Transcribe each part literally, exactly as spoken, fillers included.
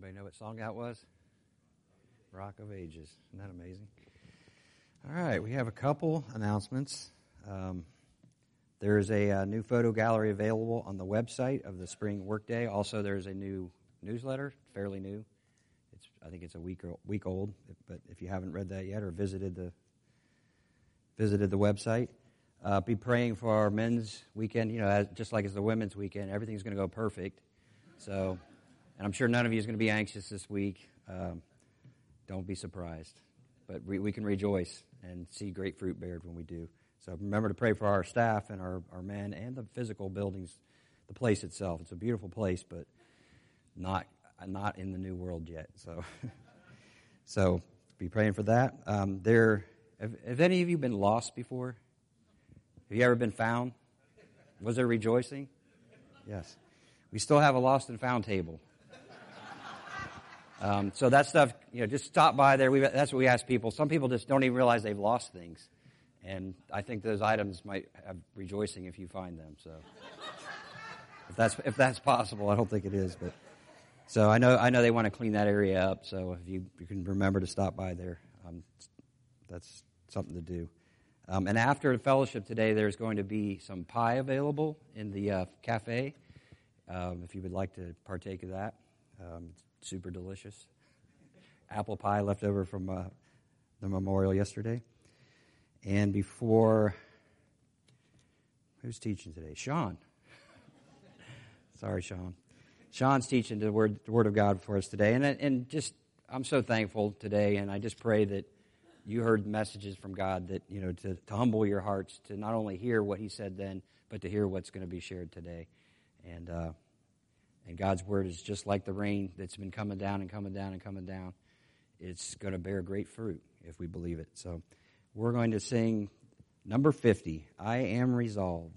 Anybody know what song that was? Rock of Ages. Isn't that amazing? All right, we have a couple announcements. Um, there is a, uh new photo gallery available on the website of the Spring Workday. Also, there's a new newsletter, fairly new. It's I think it's a week or, week old, but if you haven't read that yet or visited the visited the website, uh, be praying for our men's weekend. You know, as, just like it's the women's weekend, everything's going to go perfect. So, and I'm sure none of you is going to be anxious this week. Um, don't be surprised, but we, we can rejoice and see great fruit bared when we do. So remember to pray for our staff and our, our men and the physical buildings, the place itself. It's a beautiful place, but not not in the new world yet. So, so be praying for that. Um, there, have, have any of you been lost before? Have you ever been found? Was there rejoicing? Yes. We still have a lost and found table. Um, so that stuff, you know, just stop by there. We, that's what we ask people. Some people just don't even realize they've lost things. And I think those items might have rejoicing if you find them. So if that's if that's possible, I don't think it is. But so I know I know they want to clean that area up. So if you, you can remember to stop by there, um, that's something to do. Um, and after the fellowship today, there's going to be some pie available in the uh, cafe. Um, if you would like to partake of that, um, it's super delicious. Apple pie left over from uh, the memorial yesterday. And before, who's teaching today? Sean. Sorry, Sean. Sean's teaching the word, the word of God for us today. And, and just, I'm so thankful today, and I just pray that you heard messages from God that, you know, to, to humble your hearts, to not only hear what he said then, but to hear what's going to be shared today. And uh, and God's word is just like the rain that's been coming down and coming down and coming down. It's going to bear great fruit if we believe it. So we're going to sing number fifty, I Am Resolved.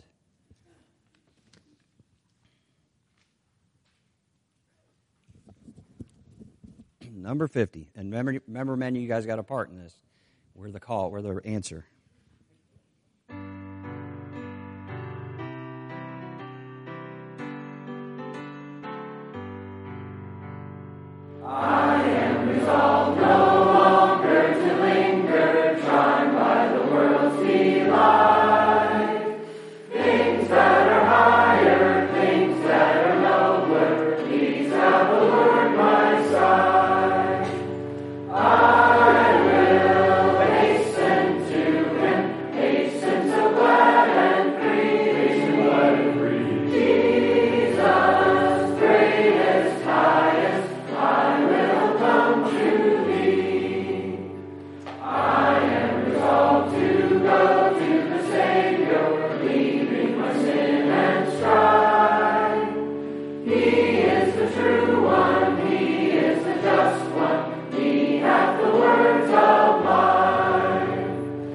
Number fifty. And remember, remember, men, you guys got a part in this. We're the call, we're the answer. I am resolved no longer to linger, charmed by the world's delight. Things that are higher, things that are lower, these have allured my sight. I will hasten to him, hasten so glad and free. Jesus, greatest, highest, I will come to thee. I am resolved to go to the Savior, leaving my sin and strife. He is the true one, he is the just one, he hath the words of life.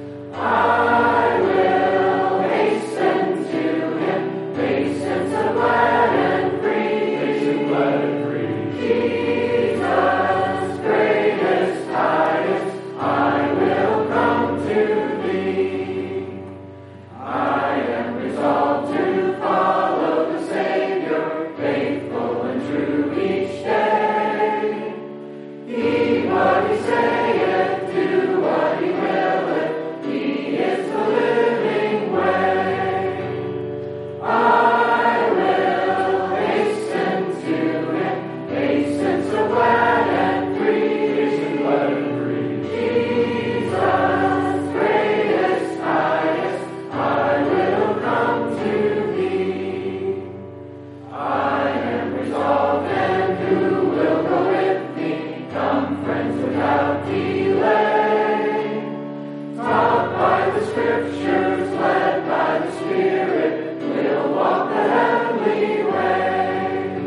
I will hasten to him, hasten so glad and free, hasten glad and free. Jesus, greatest, highest, I will come to thee. I am resolved to follow the Savior, faithful and true each day. Heed what he saith, do what he willeth, he is the living way. I will hasten to him, hasten so glad and free, hasten glad and free. Jesus, greatest, highest, I will come to thee. I am resolved, and who will go with me? Come, friends, without delay. Taught by the Scriptures, led by the Spirit, we'll walk the heavenly way.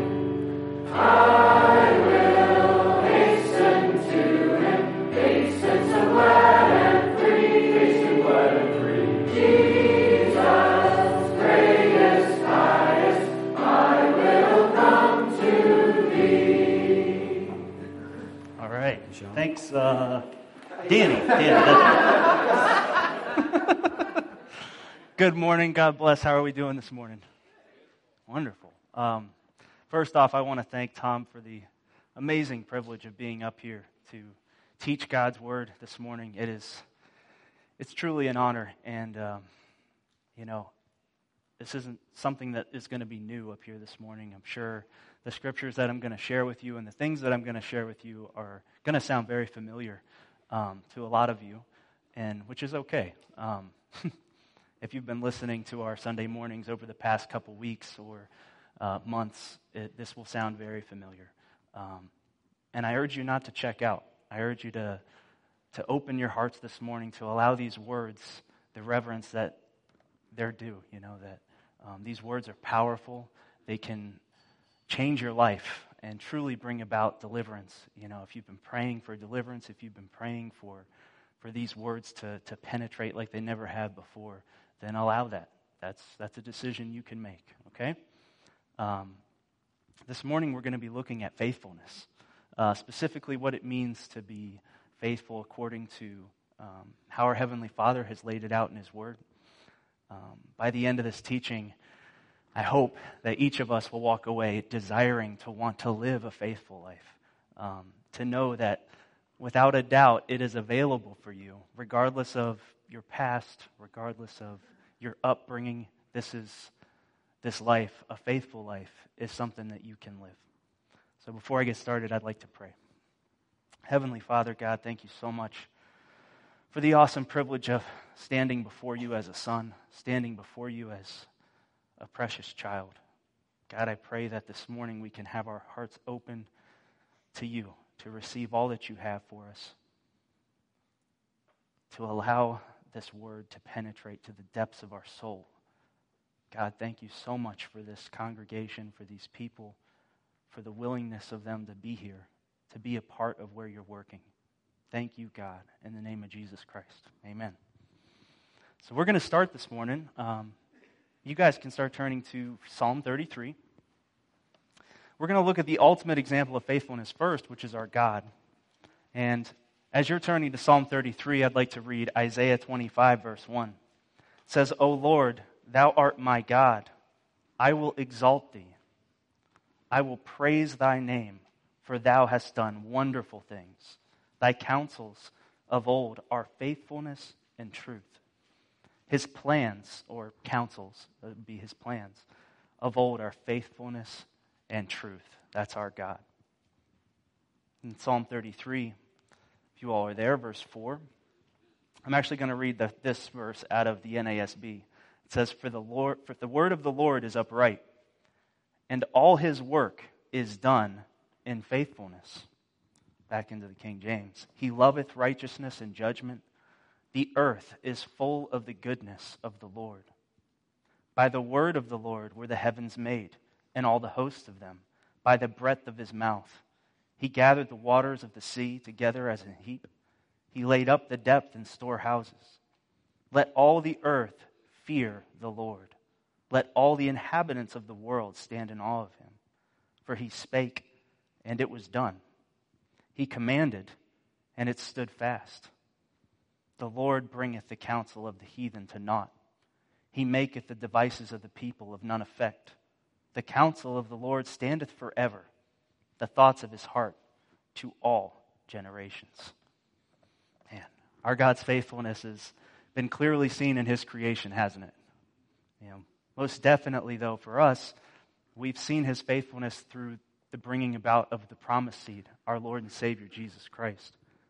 I will hasten to him, hasten so glad and free, hasten glad and free. Jesus, greatest, highest, I will come to thee. All right. Thanks, uh, Danny. Danny, that's it. Good morning. God bless. How are we doing this morning? Wonderful. Um, first off, I want to thank Tom for the amazing privilege of being up here to teach God's Word this morning. It is, it's truly an honor, and, um, you know, this isn't something that is going to be new up here this morning. I'm sure the scriptures that I'm going to share with you and the things that I'm going to share with you are going to sound very familiar um, to a lot of you, and which is okay. Um, if you've been listening to our Sunday mornings over the past couple weeks or uh, months, it, this will sound very familiar. Um, and I urge you not to check out. I urge you to to open your hearts this morning to allow these words the reverence that they're due. You know, that um, these words are powerful. They can change your life and truly bring about deliverance. You know, if you've been praying for deliverance, if you've been praying for for these words to to penetrate like they never have before, then allow that. That's that's a decision you can make, okay? Um, this morning we're going to be looking at faithfulness, uh, specifically what it means to be faithful according to um, how our Heavenly Father has laid it out in His Word. Um, by the end of this teaching, I hope that each of us will walk away desiring to want to live a faithful life, um, to know that without a doubt it is available for you, regardless of your past, regardless of your upbringing. This is this life, a faithful life, is something that you can live. So before I get started, I'd like to pray. Heavenly Father, God, thank you so much for the awesome privilege of standing before you as a son, standing before you as a precious child. God, I pray that this morning we can have our hearts open to you, to receive all that you have for us, to allow this word to penetrate to the depths of our soul. God, thank you so much for this congregation, for these people, for the willingness of them to be here, to be a part of where you're working. Thank you, God, in the name of Jesus Christ. Amen. So we're going to start this morning. Um, you guys can start turning to Psalm thirty-three. We're going to look at the ultimate example of faithfulness first, which is our God. And as you're turning to Psalm thirty-three, I'd like to read Isaiah twenty-five, verse one. It says, O Lord, thou art my God. I will exalt thee. I will praise thy name, for thou hast done wonderful things. Thy counsels of old are faithfulness and truth. His plans, or counsels, that would be his plans, of old are faithfulness and truth. That's our God. In Psalm thirty-three, if you all are there, verse four, I'm actually going to read the, this verse out of the N A S B. It says, For the Lord, for the word of the Lord is upright, and all his work is done in faithfulness. Back into the King James. He loveth righteousness and judgment. The earth is full of the goodness of the Lord. By the word of the Lord were the heavens made, and all the hosts of them, by the breath of his mouth. He gathered the waters of the sea together as a heap. He laid up the depth in storehouses. Let all the earth fear the Lord. Let all the inhabitants of the world stand in awe of him. For he spake, and it was done. He commanded, and it stood fast. The Lord bringeth the counsel of the heathen to naught. He maketh the devices of the people of none effect. The counsel of the Lord standeth forever, the thoughts of his heart to all generations. Man, our God's faithfulness has been clearly seen in his creation, hasn't it? You know, most definitely, though, for us, we've seen his faithfulness through the bringing about of the promised seed, our Lord and Savior, Jesus Christ.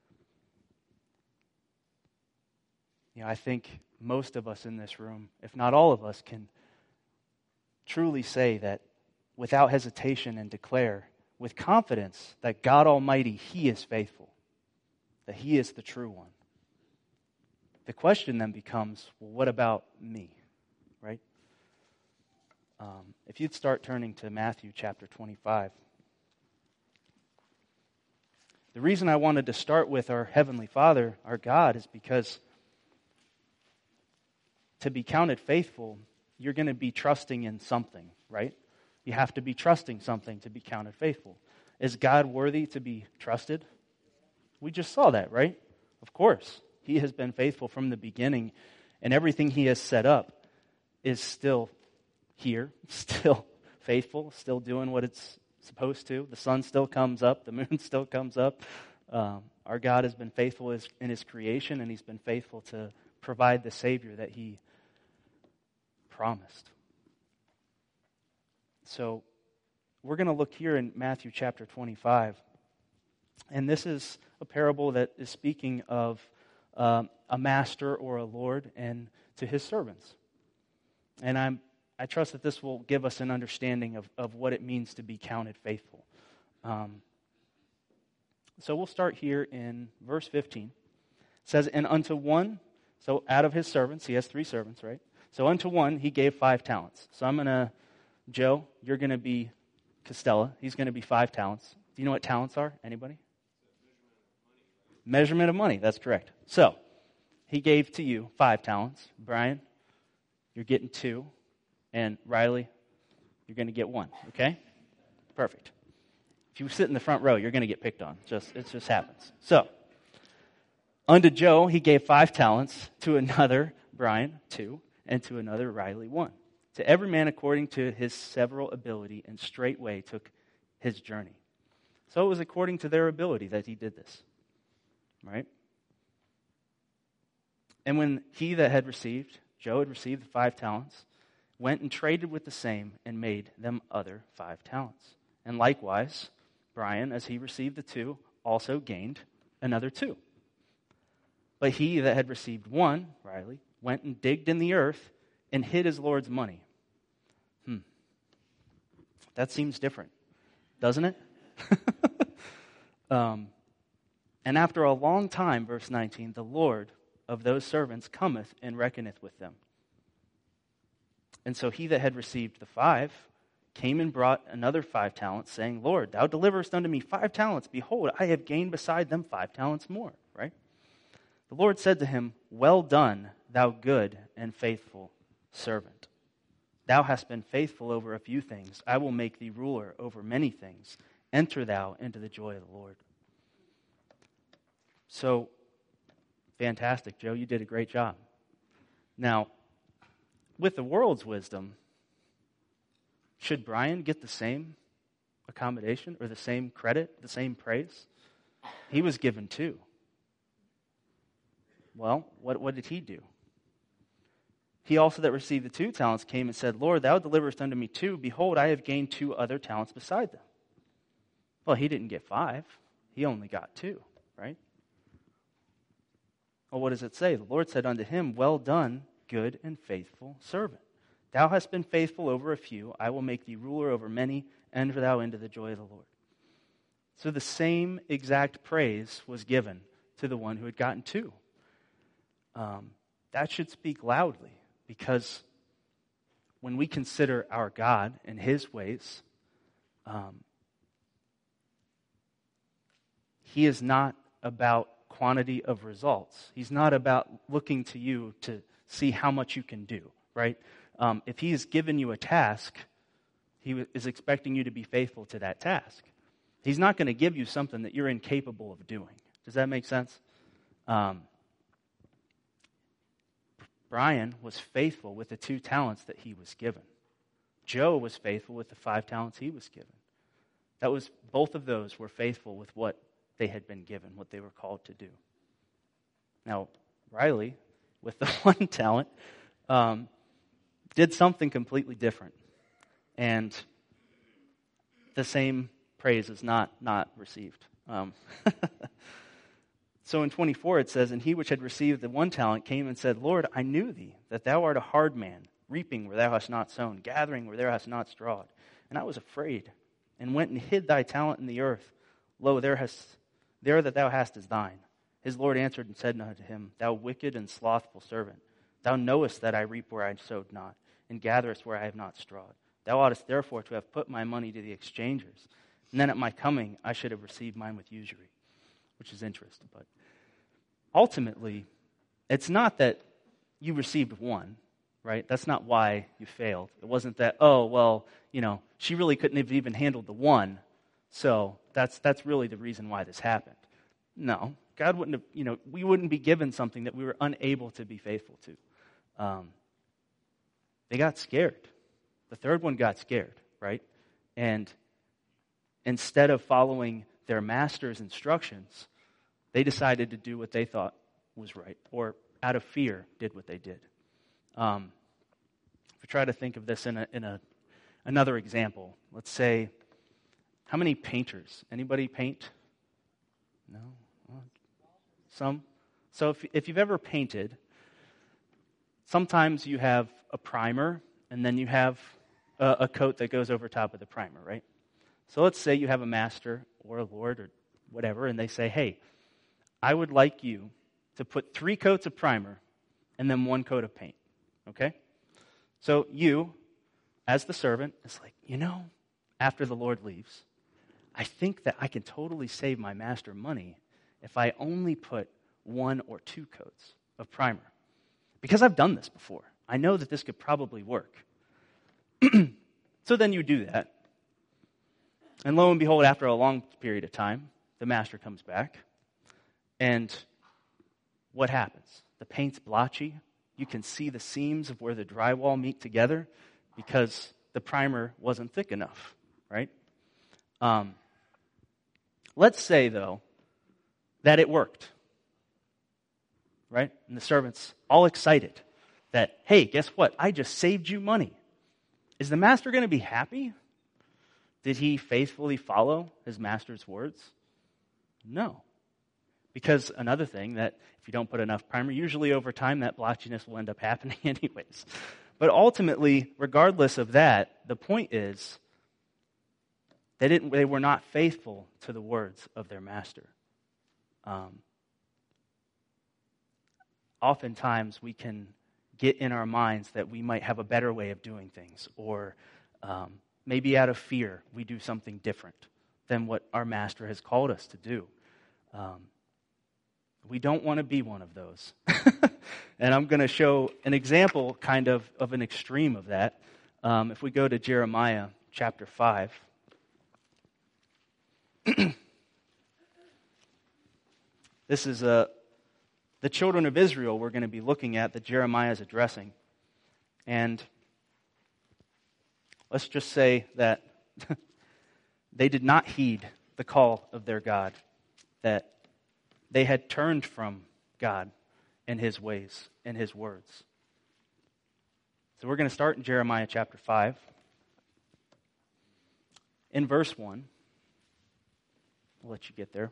You know, I think most of us in this room, if not all of us, can truly say that without hesitation and declare with confidence that God Almighty, he is faithful, that he is the true one. The question then becomes, well, what about me, right? Um, if you'd start turning to Matthew chapter twenty-five. The reason I wanted to start with our Heavenly Father, our God, is because to be counted faithful, you're going to be trusting in something, right? You have to be trusting something to be counted faithful. Is God worthy to be trusted? We just saw that, right? Of course. He has been faithful from the beginning, and everything he has set up is still here, still faithful, still doing what it's supposed to. The sun still comes up. The moon still comes up. Um, our God has been faithful in his creation, and he's been faithful to provide the Savior that he promised. So we're going to look here in Matthew chapter twenty-five. And this is a parable that is speaking of um, a master or a lord and to his servants. And I'm, I trust that this will give us an understanding of, of what it means to be counted faithful. Um, so we'll start here in verse fifteen. It says, and unto one, so out of his servants, he has three servants, right? So unto one, he gave five talents. So I'm going to, Joe, you're going to be Costello. He's going to be five talents. Do you know what talents are? Anybody? Measurement of money. That's correct. So he gave to you five talents. Brian, you're getting two. And Riley, you're going to get one. Okay? Perfect. If you sit in the front row, you're going to get picked on. Just It just happens. So, unto Joe, he gave five talents. To another, Brian, two. And to another, Riley, one. To every man according to his several ability, and straightway took his journey. So it was according to their ability that he did this. Right? And when he that had received, Joe had received the five talents, went and traded with the same, and made them other five talents. And likewise, Brian, as he received the two, also gained another two. But he that had received one, Riley, went and digged in the earth and hid his Lord's money. Hmm. That seems different, doesn't it? um, and after a long time, verse nineteen, the Lord of those servants cometh and reckoneth with them. And so he that had received the five came and brought another five talents, saying, Lord, thou deliverest unto me five talents. Behold, I have gained beside them five talents more. Right? The Lord said to him, well done, thou good and faithful servant. Thou hast been faithful over a few things. I will make thee ruler over many things. Enter thou into the joy of the Lord. So, fantastic, Joe. You did a great job. Now, with the world's wisdom, should Brian get the same accommodation or the same credit, the same praise? He was given two. Well, what, what did he do? He also that received the two talents came and said, Lord, thou deliverest unto me two. Behold, I have gained two other talents beside them. Well, he didn't get five. He only got two, right? Well, what does it say? The Lord said unto him, well done, good and faithful servant. Thou hast been faithful over a few. I will make thee ruler over many. Enter thou into the joy of the Lord. So the same exact praise was given to the one who had gotten two. Um, that should speak loudly, because when we consider our God and his ways, um, he is not about quantity of results. He's not about looking to you to see how much you can do, right? Um, if he has given you a task, he is expecting you to be faithful to that task. He's not going to give you something that you're incapable of doing. Does that make sense? Um, Brian was faithful with the two talents that he was given. Joe was faithful with the five talents he was given. That was, both of those were faithful with what they had been given, what they were called to do. Now, Riley, with the one talent, um, did something completely different. And the same praise is not, not received. Um, so in twenty-four it says, and he which had received the one talent came and said, Lord, I knew thee, that thou art a hard man, reaping where thou hast not sown, gathering where thou hast not strawed. And I was afraid, and went and hid thy talent in the earth. Lo, there, hast, there that thou hast is thine. His Lord answered and said unto him, Thou wicked and slothful servant, thou knowest that I reap where I sowed not, and gatherest where I have not strawed. Thou oughtest therefore to have put my money to the exchangers, and then at my coming I should have received mine with usury, which is interest. But ultimately, it's not that you received one, right? That's not why you failed. It wasn't that, oh, well, you know, she really couldn't have even handled the one, so that's that's really the reason why this happened. No, God wouldn't have, you know, we wouldn't be given something that we were unable to be faithful to. Um, they got scared. The third one got scared, right? And instead of following their master's instructions, they decided to do what they thought was right, or out of fear did what they did. Um, if we try to think of this in a in a another example, let's say, how many painters? Anybody paint? No? Some? So if if you've ever painted, sometimes you have a primer, and then you have a, a coat that goes over top of the primer, right? So let's say you have a master or a lord or whatever, and they say, hey, I would like you to put three coats of primer and then one coat of paint, okay? So you, as the servant, is like, you know, after the Lord leaves, I think that I can totally save my master money if I only put one or two coats of primer. Because I've done this before. I know that this could probably work. So then you do that. And lo and behold, after a long period of time, the master comes back. And what happens? The paint's blotchy. You can see the seams of where the drywall meet together because the primer wasn't thick enough, right? Um, let's say, though, that it worked, right? And the servant's all excited that, hey, guess what? I just saved you money. Is the master going to be happy? Did he faithfully follow his master's words? No. Because another thing, that if you don't put enough primer, usually over time that blotchiness will end up happening anyways. But ultimately, regardless of that, the point is they didn't. They were not faithful to the words of their master. Um, oftentimes we can get in our minds that we might have a better way of doing things, or um, maybe out of fear we do something different than what our master has called us to do. Um, we don't want to be one of those. And I'm going to show an example kind of of an extreme of that. Um, if we go to Jeremiah chapter five. This is a the children of Israel we're going to be looking at that Jeremiah is addressing. And let's just say that they did not heed the call of their God, that they had turned from God and His ways and His words. So we're going to start in Jeremiah chapter five. In verse one, I'll let you get there.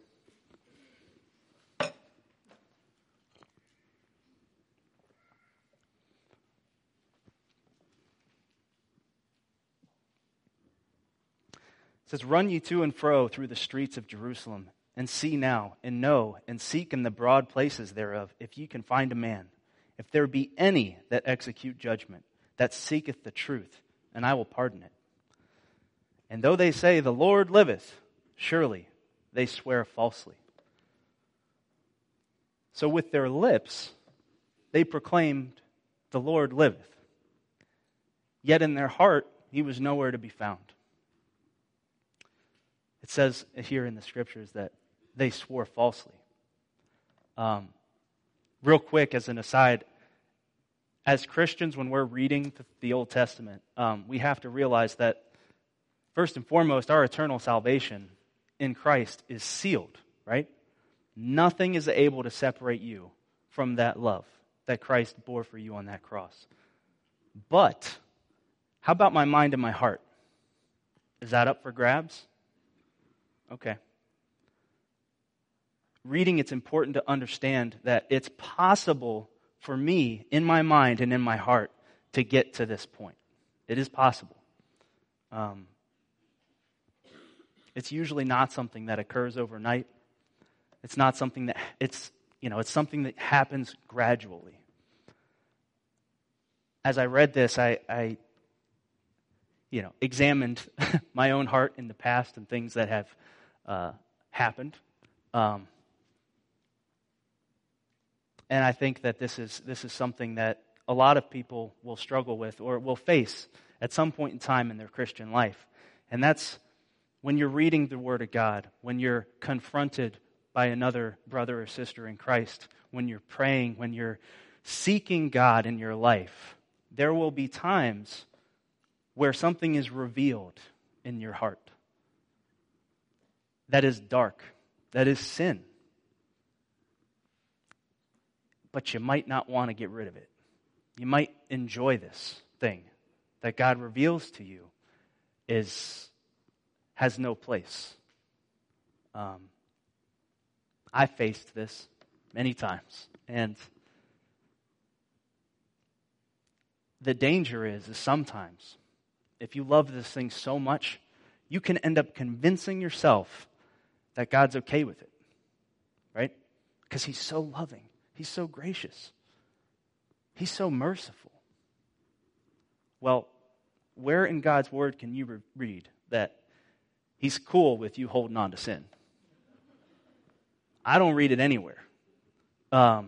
It says, "Run ye to and fro through the streets of Jerusalem, and see now, and know, and seek in the broad places thereof, if ye can find a man, if there be any that execute judgment, that seeketh the truth, and I will pardon it. And though they say, the Lord liveth, surely they swear falsely. So with their lips they proclaimed, the Lord liveth. Yet in their heart He was nowhere to be found." It says here in the scriptures that they swore falsely. Um, real quick, as an aside, as Christians, when we're reading the Old Testament, um, we have to realize that, first and foremost, our eternal salvation in Christ is sealed, right? Nothing is able to separate you from that love that Christ bore for you on that cross. But how about my mind and my heart? Is that up for grabs? Okay. Reading, it's important to understand that it's possible for me, in my mind and in my heart, to get to this point. It is possible. Um, it's usually not something that occurs overnight. It's not something that, it's, you know, it's something that happens gradually. As I read this, I, I you know, examined my own heart in the past and things that have uh, happened. Um, and I think that this is this is something that a lot of people will struggle with or will face at some point in time in their Christian life. And that's when you're reading the Word of God, when you're confronted by another brother or sister in Christ, when you're praying, when you're seeking God in your life, there will be times where something is revealed in your heart. that is dark, that is sin. But you might not want to get rid of it. You might enjoy this thing that God reveals to you is has no place. Um, I faced this many times, and the danger is, is sometimes, if you love this thing so much, you can end up convincing yourself that God's okay with it, right? Because He's so loving. He's so gracious. He's so merciful. Well, where in God's Word can you re- read that He's cool with you holding on to sin? I don't read it anywhere. Um,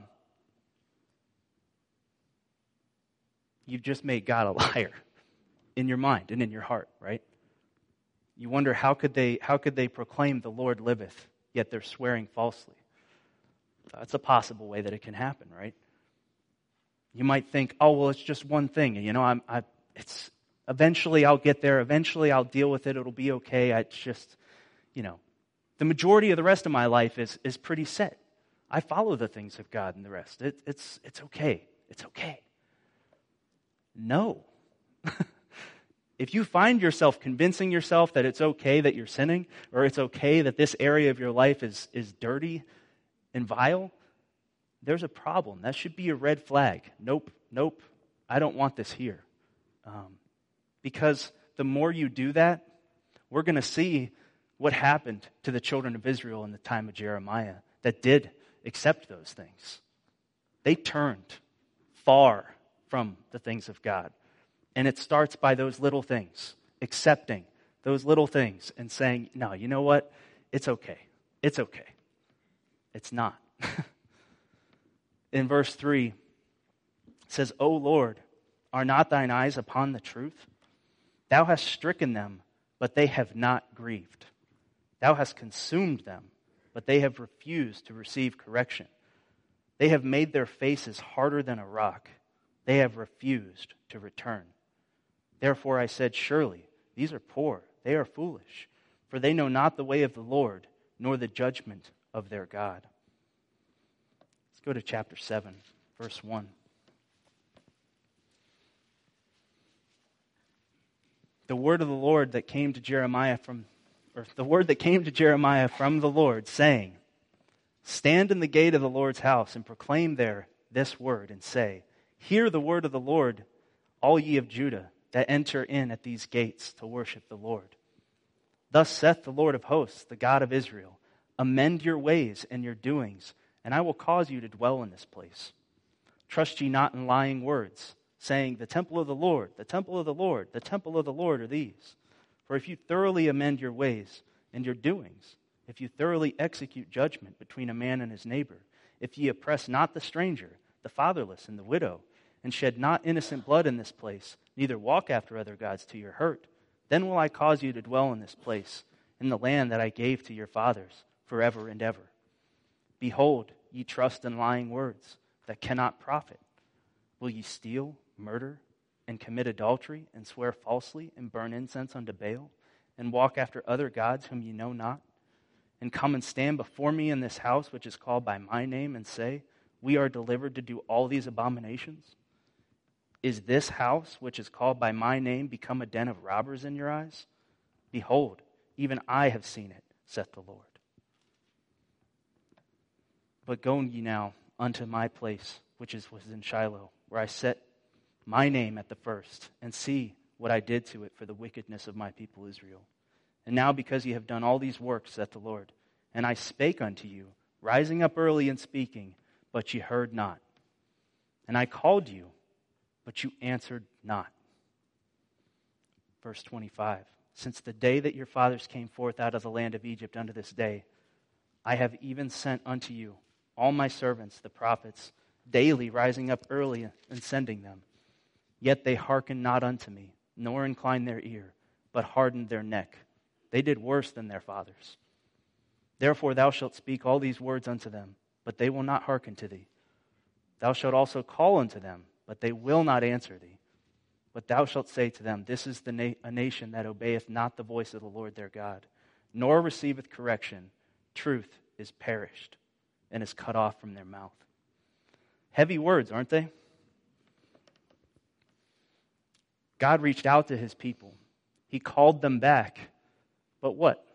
you've just made God a liar in your mind and in your heart, right? You wonder how could they how could they proclaim the Lord liveth, yet they're swearing falsely. That's a possible way that it can happen, right? You might think, oh well, it's just one thing, you know, I'm I it's eventually I'll get there, eventually I'll deal with it, it'll be okay. I, it's just, you know, the majority of the rest of my life is is pretty set. I follow the things of God and the rest. It, it's it's okay. It's okay. No. If you find yourself convincing yourself that it's okay that you're sinning, or it's okay that this area of your life is, is dirty and vile, there's a problem. That should be a red flag. Nope, nope, I don't want this here. Um, because the more you do that, we're going to see what happened to the children of Israel in the time of Jeremiah that did accept those things. They turned far from the things of God. And it starts by those little things, accepting those little things and saying, no, you know what? It's okay. It's okay. It's not. In verse three, it says, O Lord, are not thine eyes upon the truth? Thou hast stricken them, but they have not grieved. Thou hast consumed them, but they have refused to receive correction. They have made their faces harder than a rock. They have refused to return. Therefore I said, surely these are poor, they are foolish, for they know not the way of the Lord, nor the judgment of their God. Let's go to chapter seven, verse one. The word of the Lord that came to Jeremiah from, or the word that came to Jeremiah from the Lord, saying, stand in the gate of the Lord's house and proclaim there this word, and say, hear the word of the Lord, all ye of Judah, that enter in at these gates to worship the Lord. Thus saith the Lord of hosts, the God of Israel, amend your ways and your doings, and I will cause you to dwell in this place. Trust ye not in lying words, saying, the temple of the Lord, the temple of the Lord, the temple of the Lord are these. For if you thoroughly amend your ways and your doings, if you thoroughly execute judgment between a man and his neighbor, if ye oppress not the stranger, the fatherless, and the widow, and shed not innocent blood in this place, neither walk after other gods to your hurt, then will I cause you to dwell in this place, in the land that I gave to your fathers, forever and ever. Behold, ye trust in lying words that cannot profit. Will ye steal, murder, and commit adultery, and swear falsely, and burn incense unto Baal, and walk after other gods whom ye know not, and come and stand before me in this house which is called by my name, and say, we are delivered to do all these abominations? Is this house, which is called by my name, become a den of robbers in your eyes? Behold, even I have seen it, saith the Lord. But go ye now unto my place, which is was in Shiloh, where I set my name at the first, and see what I did to it for the wickedness of my people Israel. And now because ye have done all these works, saith the Lord, and I spake unto you, rising up early and speaking, but ye heard not. And I called you, but you answered not. Verse twenty-five, since the day that your fathers came forth out of the land of Egypt unto this day, I have even sent unto you all my servants, the prophets, daily rising up early and sending them. Yet they hearkened not unto me, nor inclined their ear, but hardened their neck. They did worse than their fathers. Therefore thou shalt speak all these words unto them, but they will not hearken to thee. Thou shalt also call unto them, but they will not answer thee. But thou shalt say to them, this is the na- a nation that obeyeth not the voice of the Lord their God, nor receiveth correction, truth is perished and is cut off from their mouth. Heavy words, aren't they? God reached out to his people. He called them back. But what?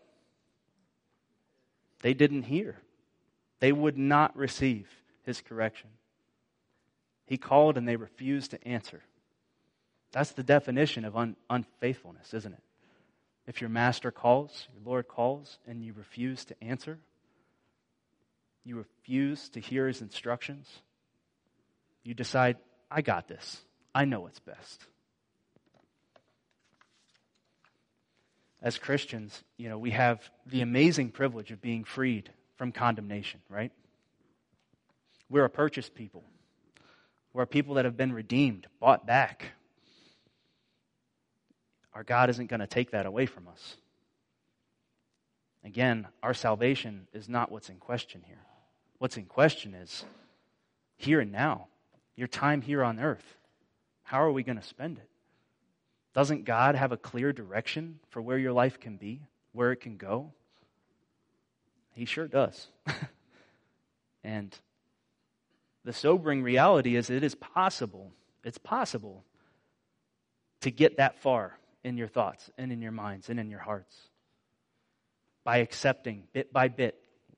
They didn't hear. They would not receive his correction. He called and they refused to answer. That's the definition of un- unfaithfulness, isn't it? If your master calls, your Lord calls, and you refuse to answer, you refuse to hear his instructions, you decide, I got this. I know what's best. As Christians, you know, we have the amazing privilege of being freed from condemnation, right? We're a purchased people. We're a people that have been redeemed, bought back. Our God isn't going to take that away from us. Again, our salvation is not what's in question here. What's in question is here and now, your time here on earth. How are we going to spend it? Doesn't God have a clear direction for where your life can be, where it can go? He sure does. And the sobering reality is it is possible, it's possible to get that far in your thoughts and in your minds and in your hearts by accepting bit by bit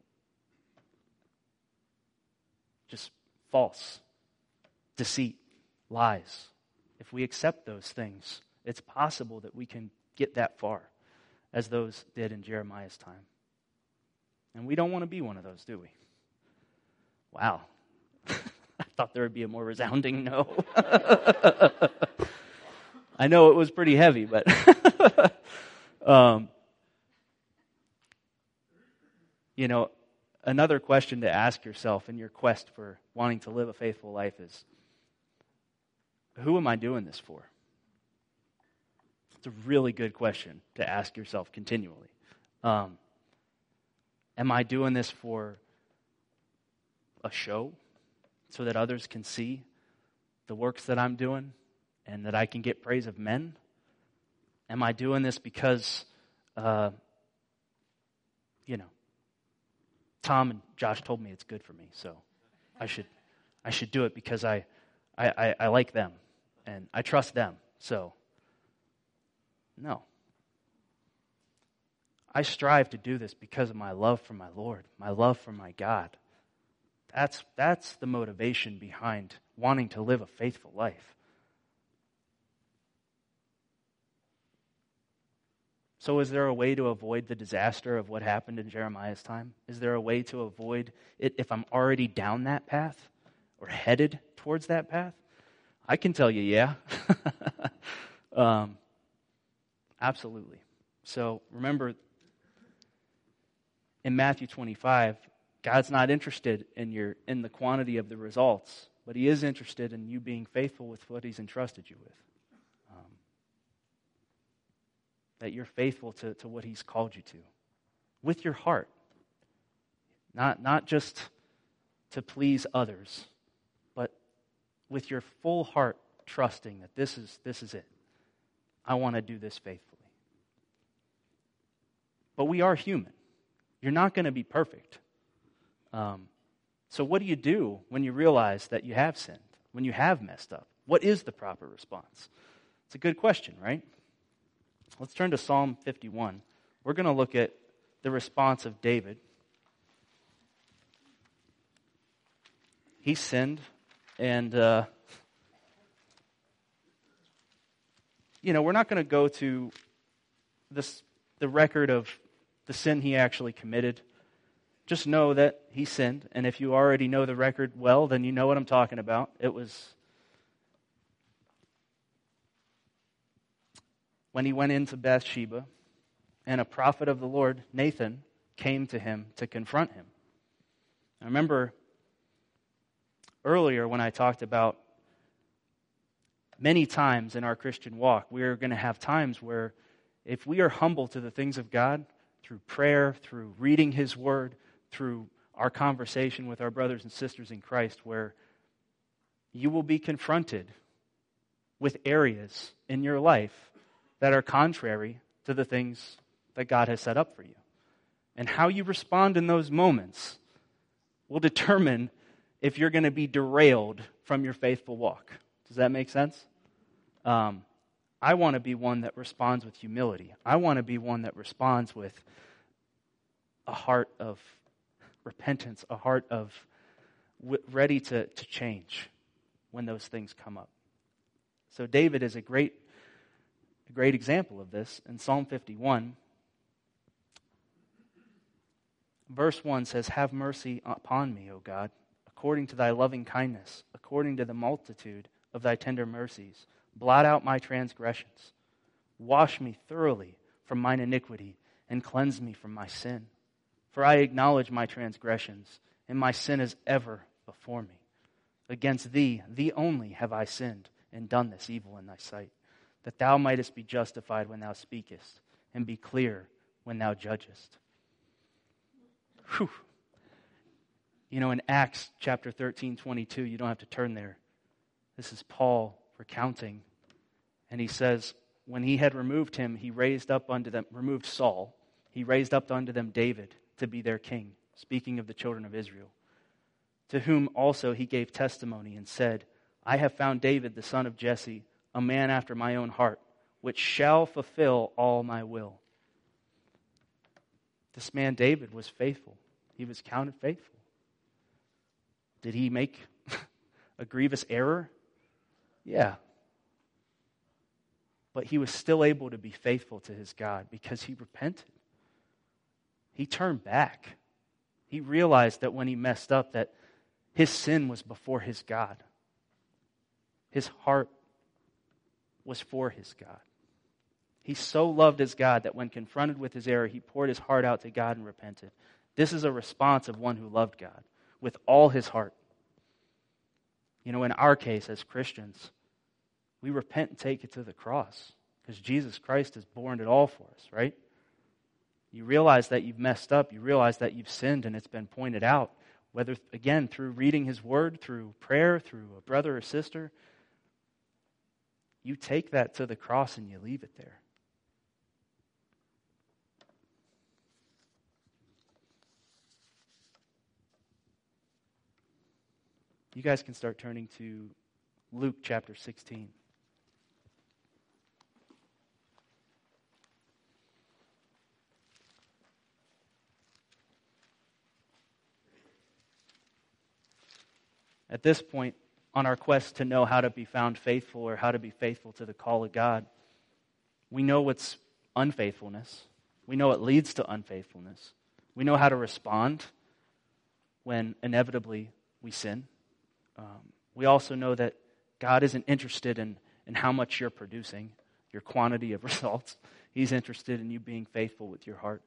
just false, deceit, lies. If we accept those things, it's possible that we can get that far as those did in Jeremiah's time. And we don't want to be one of those, do we? Wow. I thought there would be a more resounding no. I know it was pretty heavy, but um, you know, another question to ask yourself in your quest for wanting to live a faithful life is, who am I doing this for? It's a really good question to ask yourself continually. Um, am I doing this for a show so that others can see the works that I'm doing and that I can get praise of men? Am I doing this because, uh, you know, Tom and Josh told me it's good for me, so I should I should do it because I I, I, I like them and I trust them. So, no. I strive to do this because of my love for my Lord, my love for my God. That's that's the motivation behind wanting to live a faithful life. So is there a way to avoid the disaster of what happened in Jeremiah's time? Is there a way to avoid it if I'm already down that path or headed towards that path? I can tell you, yeah. um, absolutely. So remember, in Matthew twenty-five, God's not interested in your in the quantity of the results, but he is interested in you being faithful with what he's entrusted you with. Um, that you're faithful to, to what he's called you to. With your heart. Not, not just to please others, but with your full heart trusting that this is this is it. I want to do this faithfully. But we are human. You're not going to be perfect. Um, so what do you do when you realize that you have sinned, when you have messed up? What is the proper response? It's a good question, right? Let's turn to Psalm fifty-one. We're going to look at the response of David. He sinned, and, uh, you know, we're not going to go to this the record of the sin he actually committed. Just know that he sinned, and if you already know the record well, then you know what I'm talking about. It was when he went into Bathsheba, and a prophet of the Lord, Nathan, came to him to confront him. I remember earlier when I talked about many times in our Christian walk, we are going to have times where if we are humble to the things of God, through prayer, through reading his word, through our conversation with our brothers and sisters in Christ, where you will be confronted with areas in your life that are contrary to the things that God has set up for you. And how you respond in those moments will determine if you're going to be derailed from your faithful walk. Does that make sense? Um, I want to be one that responds with humility. I want to be one that responds with a heart of repentance, a heart of w- ready to, to change when those things come up. So David is a great, a great example of this. In Psalm fifty-one, verse one says, "Have mercy upon me, O God, according to thy loving kindness, according to the multitude of thy tender mercies. Blot out my transgressions. Wash me thoroughly from mine iniquity, and cleanse me from my sin. For I acknowledge my transgressions, and my sin is ever before me. Against thee, thee only have I sinned, and done this evil in thy sight, that thou mightest be justified when thou speakest, and be clear when thou judgest." Whew. You know, in Acts chapter thirteen, twenty-two, you don't have to turn there. This is Paul recounting. And he says, when he had removed him, he raised up unto them, removed Saul, he raised up unto them David to be their king, speaking of the children of Israel, to whom also he gave testimony and said, "I have found David, the son of Jesse, a man after my own heart, which shall fulfill all my will." This man David was faithful. He was counted faithful. Did he make a grievous error? Yeah. But he was still able to be faithful to his God because he repented. He turned back. He realized that when he messed up, that his sin was before his God. His heart was for his God. He so loved his God that when confronted with his error, he poured his heart out to God and repented. This is a response of one who loved God with all his heart. You know, in our case as Christians, we repent and take it to the cross because Jesus Christ has borne it all for us, right? You realize that you've messed up. You realize that you've sinned and it's been pointed out, whether, again, through reading his word, through prayer, through a brother or sister. You take that to the cross and you leave it there. You guys can start turning to Luke chapter sixteen. At this point, on our quest to know how to be found faithful or how to be faithful to the call of God, we know what's unfaithfulness. We know it leads to unfaithfulness. We know how to respond when inevitably we sin. Um, we also know that God isn't interested in, in how much you're producing, your quantity of results. He's interested in you being faithful with your heart.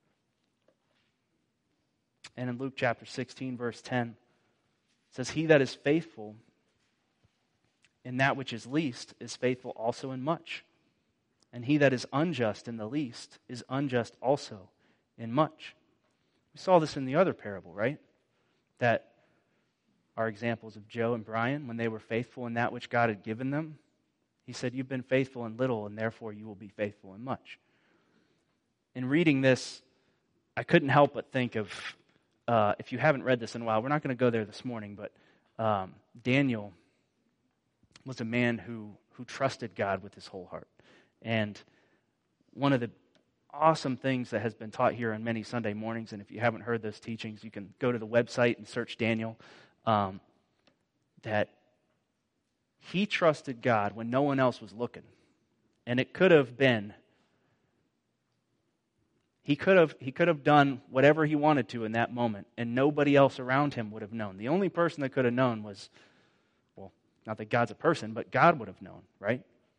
And in Luke chapter sixteen, verse ten, it says, "He that is faithful in that which is least is faithful also in much. And he that is unjust in the least is unjust also in much." We saw this in the other parable, right? That are examples of Joe and Brian when they were faithful in that which God had given them. He said, "You've been faithful in little, and therefore you will be faithful in much." In reading this, I couldn't help but think of, uh, if you haven't read this in a while, we're not going to go there this morning, but um, Daniel was a man who, who trusted God with his whole heart. And one of the awesome things that has been taught here on many Sunday mornings, and if you haven't heard those teachings, you can go to the website and search Daniel, um, that he trusted God when no one else was looking. And it could have been, he could have he could have done whatever he wanted to in that moment, and nobody else around him would have known. The only person that could have known was, well, not that God's a person, but God would have known, right?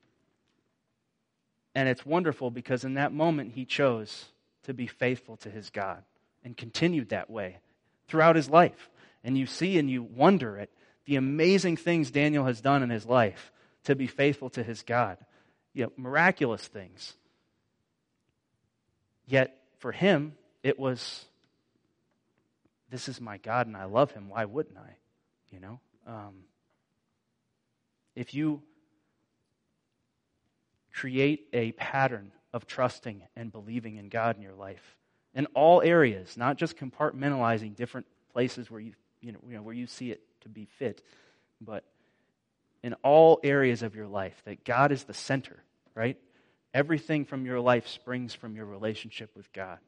And it's wonderful because in that moment he chose to be faithful to his God and continued that way throughout his life. And you see and you wonder at the amazing things Daniel has done in his life to be faithful to his God. You know, miraculous things. Yet for him, it was, this is my God and I love him. Why wouldn't I? You know? Um, if you create a pattern of trusting and believing in God in your life, in all areas, not just compartmentalizing different places where you, you know, you know, where you see it to be fit, but in all areas of your life, that God is the center, right? Everything from your life springs from your relationship with God.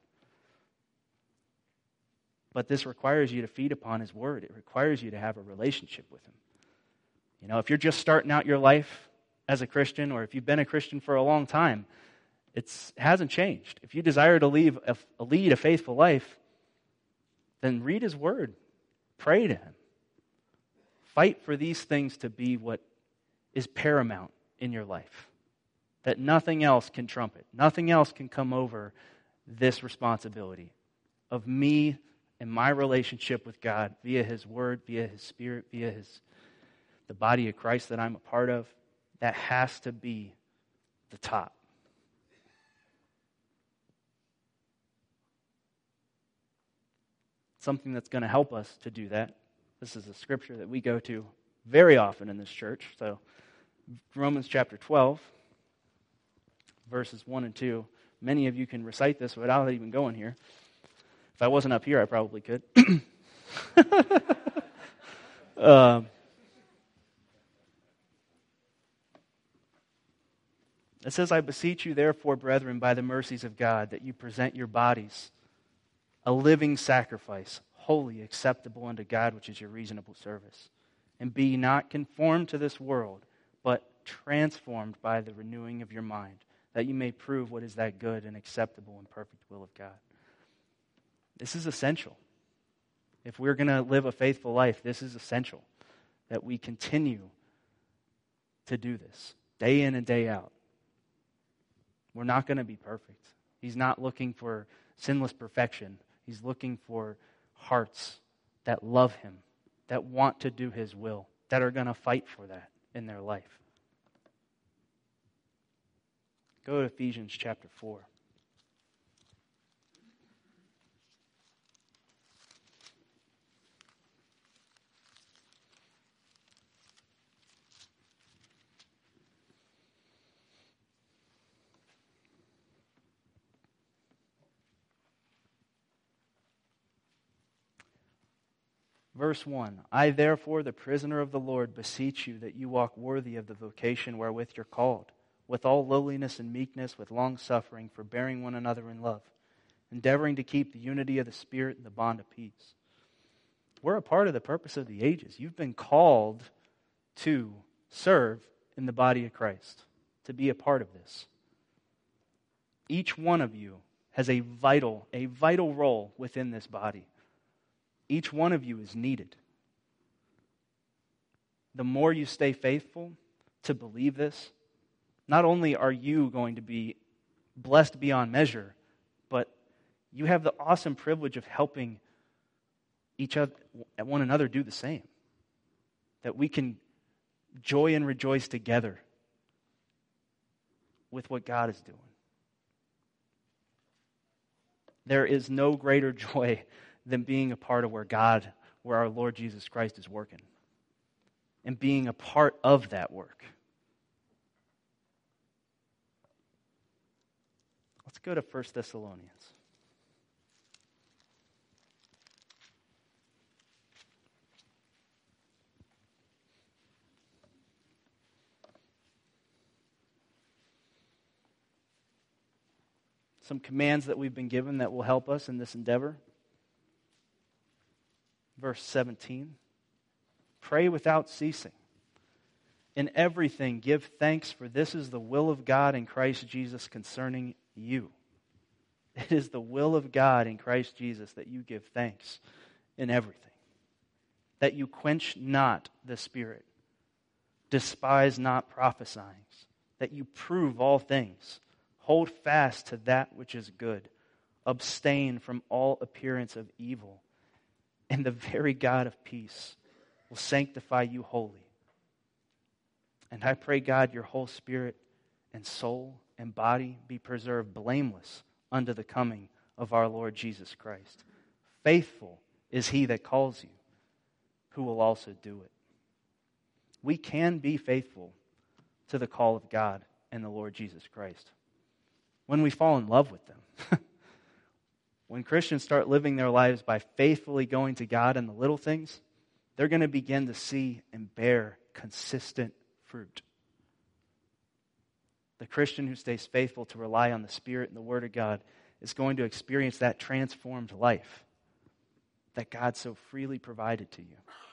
But this requires you to feed upon His Word. It requires you to have a relationship with Him. You know, if you're just starting out your life as a Christian, or if you've been a Christian for a long time, it's, it hasn't changed. If you desire to leave a, a lead a faithful life, then read His Word. Pray to Him. Fight for these things to be what is paramount in your life. That nothing else can trump it. Nothing else can come over this responsibility of me and my relationship with God via His Word, via His Spirit, via His the body of Christ that I'm a part of. That has to be the top. Something that's going to help us to do that. This is a scripture that we go to very often in this church. So, Romans chapter twelve, verses one and two. Many of you can recite this without even going here. If I wasn't up here, I probably could. uh, it says, I beseech you, therefore, brethren, by the mercies of God, that you present your bodies a living sacrifice, holy, acceptable unto God, which is your reasonable service. And be not conformed to this world, but transformed by the renewing of your mind, that you may prove what is that good and acceptable and perfect will of God. This is essential. If we're going to live a faithful life, this is essential, that we continue to do this, day in and day out. We're not going to be perfect. He's not looking for sinless perfection. He's looking for hearts that love Him, that want to do His will, that are going to fight for that in their life. Go to Ephesians chapter four. Verse one, I therefore, the prisoner of the Lord, beseech you that you walk worthy of the vocation wherewith you're called, with all lowliness and meekness, with long suffering, forbearing one another in love, endeavoring to keep the unity of the Spirit and the bond of peace. We're a part of the purpose of the ages. You've been called to serve in the body of Christ, to be a part of this. Each one of you has a vital, a vital role within this body. Each one of you is needed. The more you stay faithful to believe this, not only are you going to be blessed beyond measure, but you have the awesome privilege of helping each other, one another do the same. That we can joy and rejoice together with what God is doing. There is no greater joy than being a part of where God, where our Lord Jesus Christ is working. And being a part of that work. Let's go to First Thessalonians. Some commands that we've been given that will help us in this endeavor. Verse seventeen, pray without ceasing. In everything give thanks, for this is the will of God in Christ Jesus concerning you. It is the will of God in Christ Jesus that you give thanks in everything. That you quench not the Spirit, despise not prophesying, that you prove all things, hold fast to that which is good, abstain from all appearance of evil. And the very God of peace will sanctify you wholly. And I pray, God, your whole spirit and soul and body be preserved blameless unto the coming of our Lord Jesus Christ. Faithful is He that calls you, who will also do it. We can be faithful to the call of God and the Lord Jesus Christ when we fall in love with them. When Christians start living their lives by faithfully going to God in the little things, they're going to begin to see and bear consistent fruit. The Christian who stays faithful to rely on the Spirit and the Word of God is going to experience that transformed life that God so freely provided to you.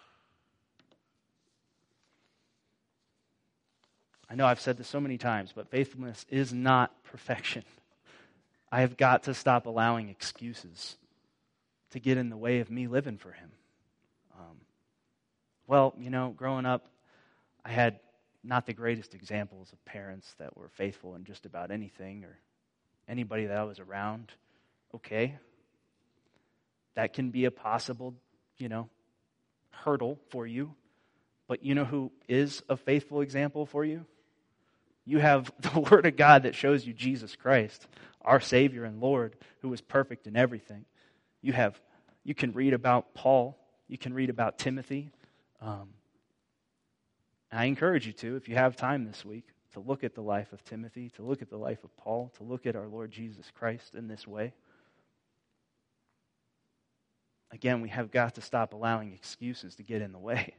I know I've said this so many times, but faithfulness is not perfection. I have got to stop allowing excuses to get in the way of me living for Him. Um, well, you know, growing up, I had not the greatest examples of parents that were faithful in just about anything or anybody that I was around. Okay. That can be a possible, you know, hurdle for you. But you know who is a faithful example for you? You have the Word of God that shows you Jesus Christ, our Savior and Lord, who was perfect in everything. You have, you can read about Paul. You can read about Timothy. Um, and I encourage you to, if you have time this week, to look at the life of Timothy, to look at the life of Paul, to look at our Lord Jesus Christ in this way. Again, we have got to stop allowing excuses to get in the way.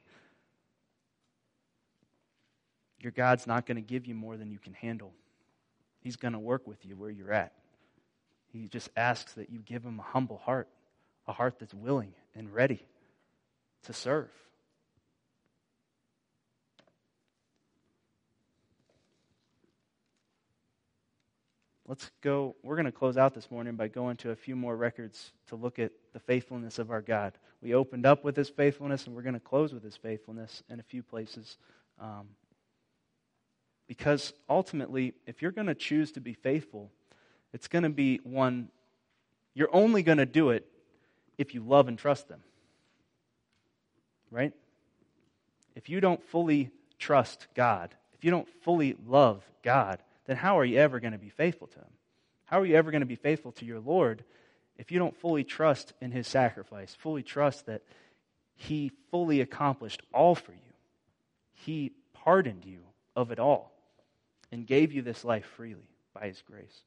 Your God's not going to give you more than you can handle. He's going to work with you where you're at. He just asks that you give Him a humble heart, a heart that's willing and ready to serve. Let's go, we're going to close out this morning by going to a few more records to look at the faithfulness of our God. We opened up with His faithfulness, and we're going to close with His faithfulness in a few places. Um, because ultimately, if you're going to choose to be faithful, it's going to be one, you're only going to do it if you love and trust them. Right? If you don't fully trust God, if you don't fully love God, then how are you ever going to be faithful to Him? How are you ever going to be faithful to your Lord if you don't fully trust in His sacrifice, fully trust that He fully accomplished all for you? He pardoned you of it all and gave you this life freely by His grace.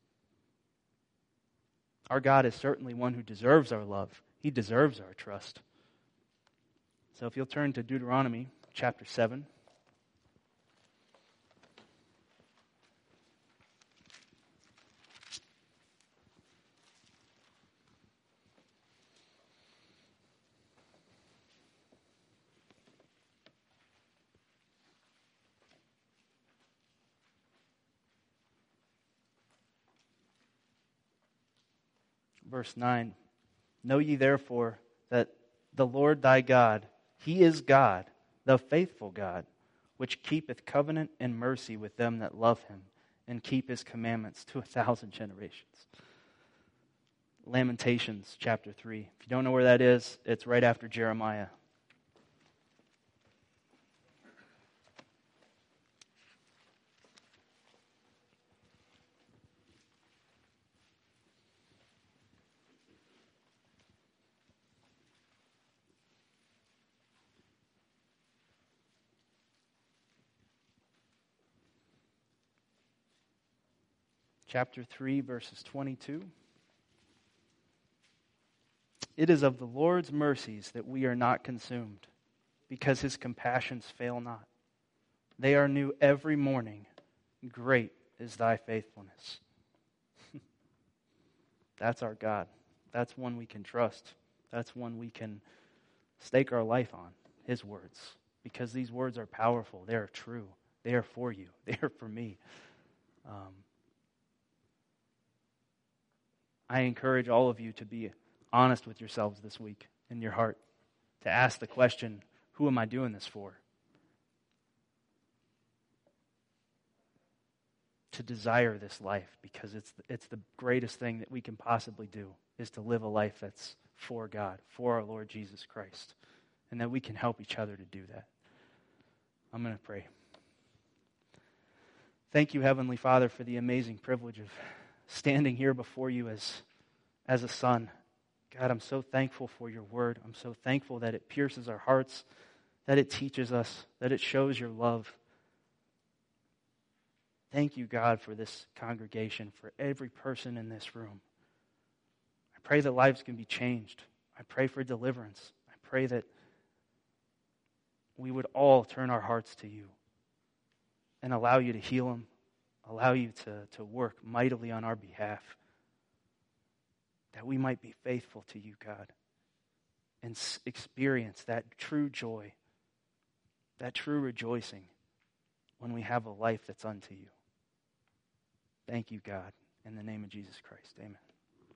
Our God is certainly one who deserves our love. He deserves our trust. So if you'll turn to Deuteronomy chapter seven. Verse nine, know ye therefore that the Lord thy God, He is God, the faithful God, which keepeth covenant and mercy with them that love Him, and keep His commandments to a thousand generations. Lamentations chapter three. If you don't know where that is, it's right after Jeremiah. Chapter three, verses twenty-two. It is of the Lord's mercies that we are not consumed, because His compassions fail not. They are new every morning. Great is thy faithfulness. That's our God. That's one we can trust. That's one we can stake our life on, His words. Because these words are powerful. They are true. They are for you. They are for me. Um, I encourage all of you to be honest with yourselves this week in your heart, to ask the question, who am I doing this for? To desire this life, because it's it's the greatest thing that we can possibly do, is to live a life that's for God, for our Lord Jesus Christ, and that we can help each other to do that. I'm going to pray. Thank you, Heavenly Father, for the amazing privilege of standing here before you as, as a son. God, I'm so thankful for your word. I'm so thankful that it pierces our hearts, that it teaches us, that it shows your love. Thank you, God, for this congregation, for every person in this room. I pray that lives can be changed. I pray for deliverance. I pray that we would all turn our hearts to you and allow you to heal them, allow you to, to work mightily on our behalf, that we might be faithful to you, God, and s- experience that true joy, that true rejoicing when we have a life that's unto you. Thank you, God. In the name of Jesus Christ, amen.